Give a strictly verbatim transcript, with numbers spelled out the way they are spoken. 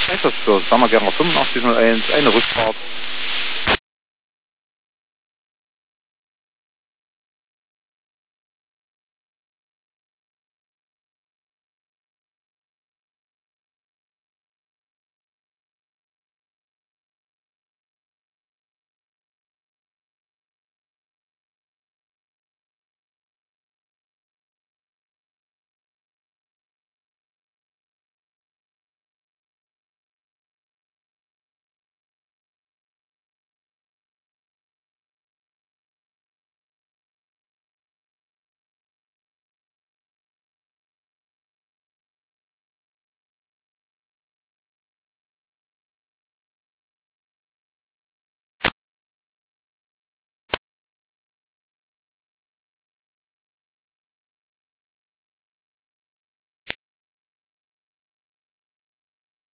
Das ist für Summer gerne fünfundachtzig null eins, eine Rückfahrt